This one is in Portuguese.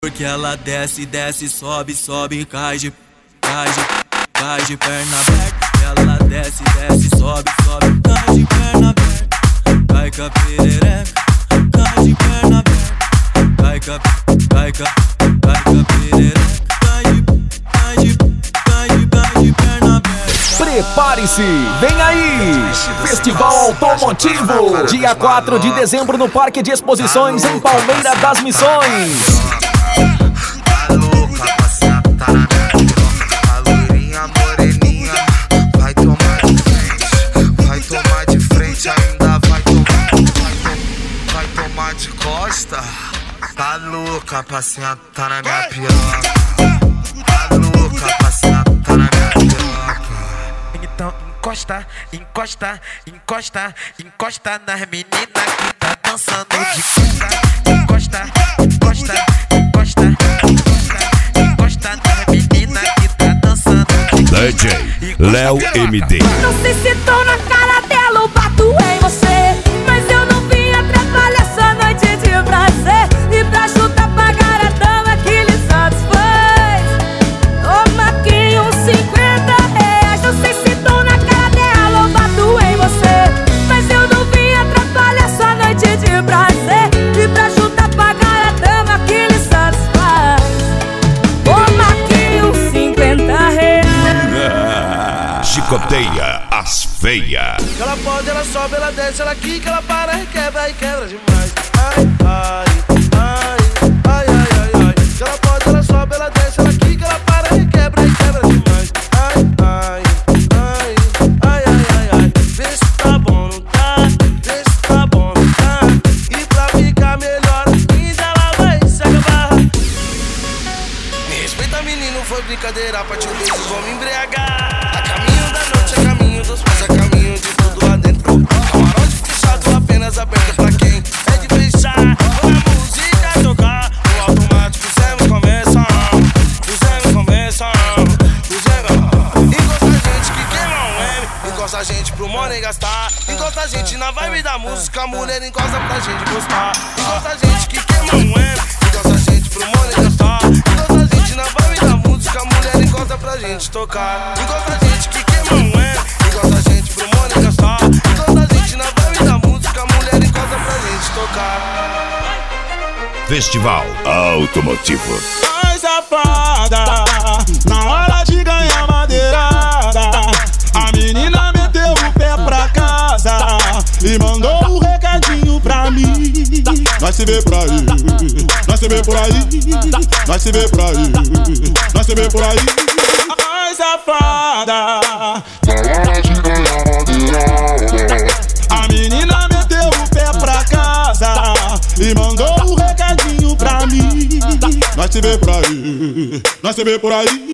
Porque ela desce, desce, sobe, sobe, cai de perna aberta. Ela desce, desce, sobe, sobe, cai de perna aberta. Cai com a perereca, cai de perna aberta. Cai com a perereca, cai de perna aberta. Prepare-se, vem aí! Festival Automotivo, dia 4 de dezembro no Parque de Exposições em Palmeira das Missões. Tá louca, passeata na minha piroca. A loirinha moreninha vai tomar de frente. Vai tomar de frente, ainda vai tomar de costa. Tá louca, passeata na minha piroca. Tá louca, passeata na minha piroca. Então encosta, encosta, encosta, encosta nas meninas que tá dançando de costa. Encosta, encosta, encosta, encosta, encosta nas meninas que tá dançando de costa. DJ Léo MD. Não sei se tô na cara dela ou bato em você, mas eu não vim atrapalhar essa noite de prazer. E pra ajudar a pagar a dama que lhe satisfaz, toma aqui uns R$50. Não sei se tô na cara dela ou bato em você, mas eu não vim atrapalhar essa noite de prazer. E pra ajudar a pagar a dama que lhe satisfaz, toma aqui uns R$50. Chicoteia as feias. Ela pode, ela sobe, ela desce, ela quica, ela para e quebra demais. Ai, ai, ai, ai, ai, ai, ai. Ela pode, ela sobe, ela desce, ela quica, ela para e quebra demais. Ai, ai, ai, ai, ai, ai, ai. Vê se tá bom, não tá? Vê se tá bom, não tá? E pra ficar melhor ainda ela vai se acabar. Me respeita, menino, foi brincadeira. A partir desse vou me embriagar. A caminho da noite, a caminho dos pés, a caminho de tudo lá dentro. Camarote fechado, apenas aberto pra quem é de fechar. Quando a música tocar, no automático fizemos começam. Encosta a gente que queima um M, encosta a gente pro money gastar. Encosta a gente na vibe da música, a mulher encosta pra gente gostar. Encosta a gente que queima um M, encosta a gente pro money gastar. Encosta a gente na vibe da música, a mulher encosta pra gente tocar. Encosta a gente que queima um M, encosta a gente pro money gastar. Encosta a gente na vibe da música, a mulher encosta pra gente tocar. Festival Automotivo. Ai, safada, na hora de ganhar madeirada, a menina meteu o pé pra casa e mandou um recadinho pra mim. Nós se vê por aí, nós se vê por aí, nós se vê por aí, nós se vê por aí. Ai, safada, na hora de ganhar madeirada, a menina meteu o pé pra casa e mandou um recadinho pra mim. Nós se vê por aí, nós se vê por aí.